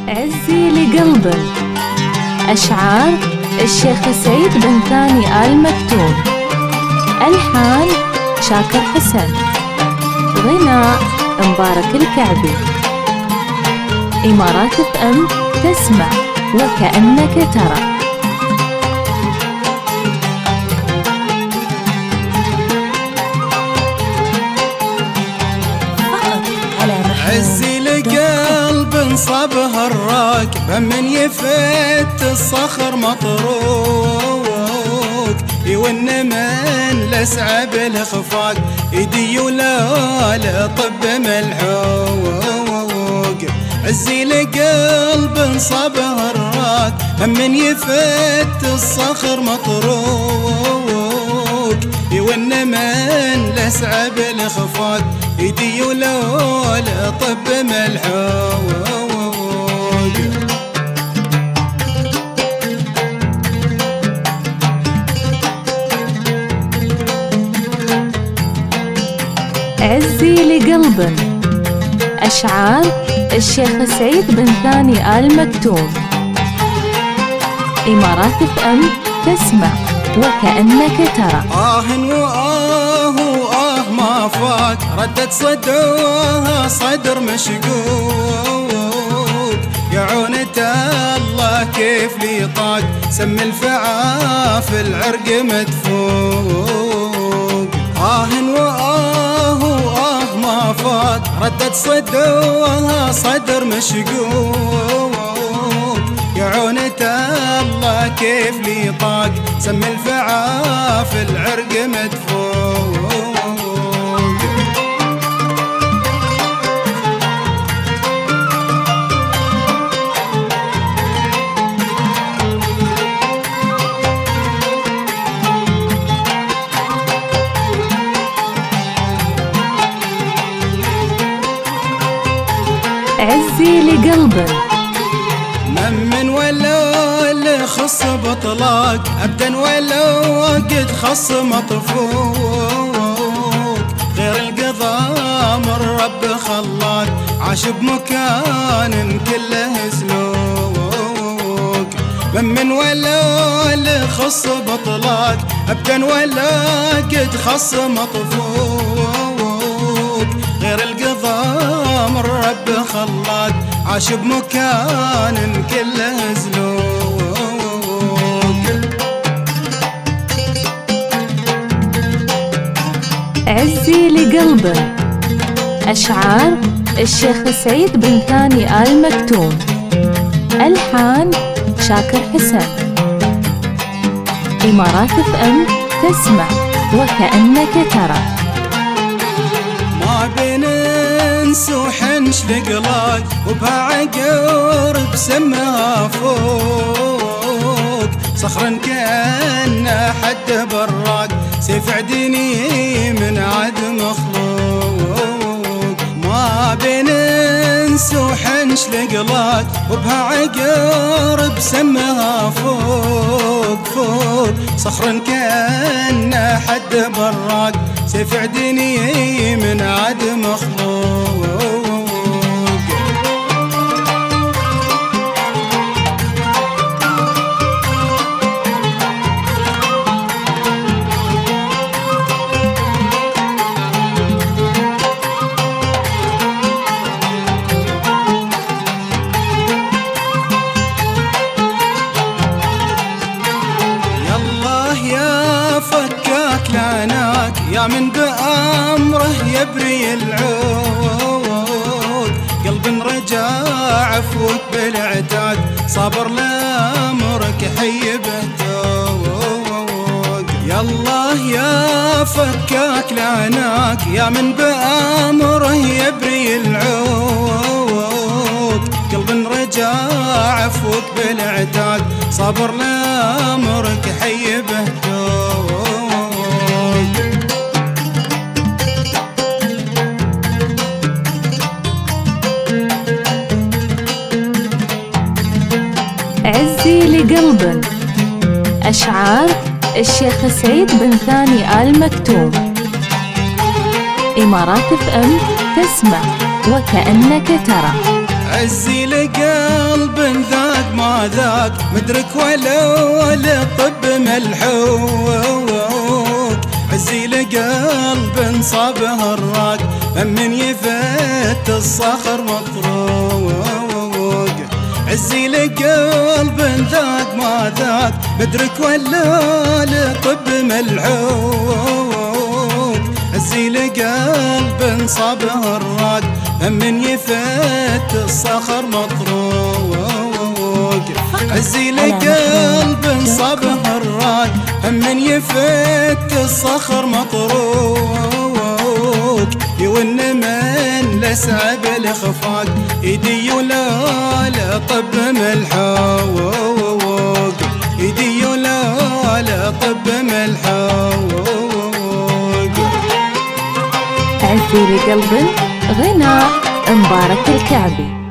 عزي لقلب. أشعار الشيخ سعيد بن ثاني آل مكتوم. ألحان شاكر حسن. غناء مبارك الكعبي. إمارات FM تسمع وكأنك ترى. عزي لقلب انصابها الراكب من يفت الصخر مطروق يون من لسعب الخفاق يدي ولا طب ملحوق. عزي لقلب انصابها الراكب من يفت الصخر مطروق يون من لسعب الخفاق يدي ولا طب ملحوق. عزي لقلب. أشعار الشيخ سعيد بن ثاني آل مكتوم. إمارات FM تسمع وكأنك ترى. وآه ما فات ردت صدوها صدر مشقوق يا عونة الله كيف لي طاق سم الفعاف العرق مدفوق. وآه ما فات ردت صدوها صدر مشقوق يا عونة الله كيف لي طاق سم الفعاف العرق مدفوق. عزي لقلب. من ولو خص بطلاق أبدا ولو قد خص مطفوق غير القضاء من رب خلاق عاش بمكان كله سلوك. من ولو خص بطلاق أبدا ولا قد خص مطفوق غير القضاء من رب خلاق عاش بمكان كله سلوك. عزي لقلب. أشعار الشيخ سعيد بن ثاني آل مكتوم. ألحان شاكر حسن. إمارات FM تسمع وكأنك ترى. ما بننس وحنش لقلاك وبعقر بسمها فوق صخر كأن حد براك سيف عدني من عد مخلوق. ما بننس وحنش لقلاك وبعقر بسمها فوق صخر كأن حد براك سيف عدني من عد مخلوق. يا من بأمره يبري العود قلب رجع عفوك بالعتاد صابر لأمرك حيبه توق. يا الله يا فكاك لعناك يا من بأمره يبري العود قلب رجع عفوك بالعتاد صابر لأمرك حيبه توق. عزي لقلب. أشعار الشيخ سعيد بن ثاني آل مكتوم. إمارات FM تسمع وكأنك ترى. عزي لقلب ذاك ما ذاك مدرك ولو لطب ملحوق عزي لقلب صابه الراق من يفت الصخر مطروق عزي لقلب ذاك ما ذاك مدرك ولا لطب ملحوق عزي لقلب صابه الراق من يفت الصخر مطروق عزي لقلب صابه الراق من يفت الصخر مطروق يون من لسعب الخفاق ايدي ولا طب ملحوق ايدي ولا طب ملحوق. عزي لقلب غناء مبارك الكعبي.